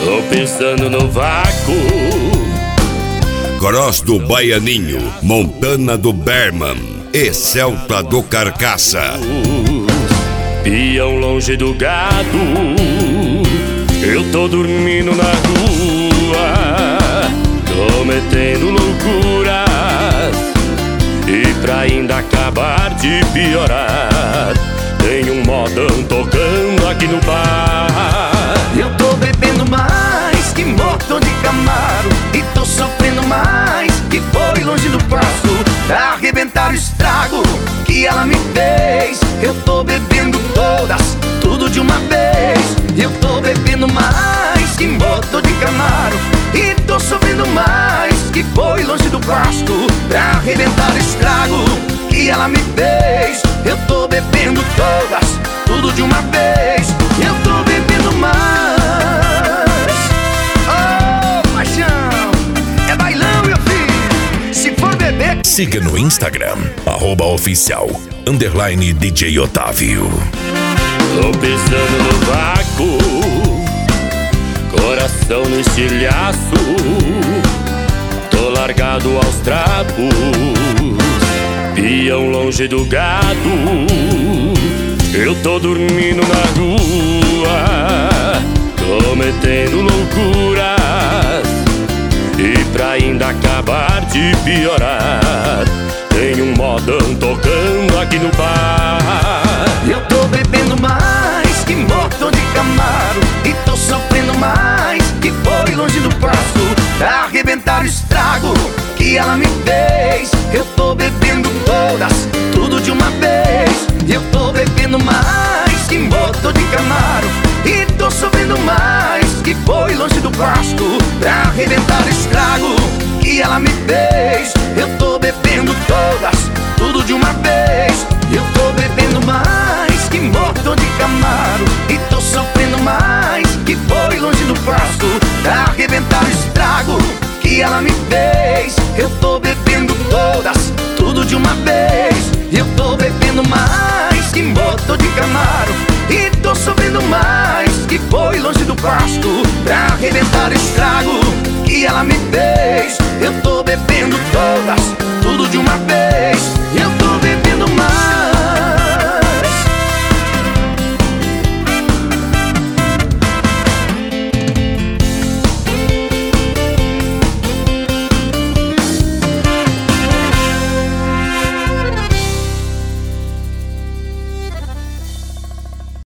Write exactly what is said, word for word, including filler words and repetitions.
Tô pensando no vácuo. Cross do Baianinho, Montana do Berman e Celta do Carcaça. Peão longe do gado, eu tô dormindo na rua, cometendo loucuras, e pra ainda acabar de piorar, tem um modão tocando aqui no bar. Eu tô bebendo mais que motor de Camaro, e tô sofrendo mais que foi longe do passo, pra arrebentar o estrago que ela me fez. Eu tô bebendo todas, tudo de uma vez. Eu tô bebendo mais que motor de Camaro, e tô sofrendo mais que foi longe do pasto, pra arrebentar o estrago que ela me fez. Eu tô bebendo todas, tudo de uma vez. Eu tô bebendo mais. Oh, paixão, é bailão, meu filho. Se for beber, siga no Instagram, arroba oficial, underline D J Otávio. Tô pensando no vácuo, coração no estilhaço, tô largado aos trapos, peão longe do gado, eu tô dormindo na rua, cometendo loucuras, e pra ainda acabar de piorar, tem um modão tocando aqui no bar. eu tô bebendo mais que motor de Camaro, e tô sofrendo mais que foi longe do passo, pra arrebentar o estrago que ela me fez. Eu tô bebendo todas, tudo de uma vez. Eu tô bebendo mais que motor de Camaro, e tô sofrendo mais que foi longe do pasto, pra arrebentar o estrago que ela me fez. Eu tô bebendo todas, tudo de uma vez. Eu tô bebendo mais que motor de Camaro, e tô sofrendo mais que foi longe do pasto, pra arrebentar o estrago que ela me fez. Eu tô bebendo todas, tudo de uma vez. Eu tô bebendo mais que motor de Camaro, e tô sofrendo mais que foi longe do pasto, pra arrebentar o estrago que ela me fez. Eu tô bebendo todas, tudo de uma vez. Eu tô bebendo mais.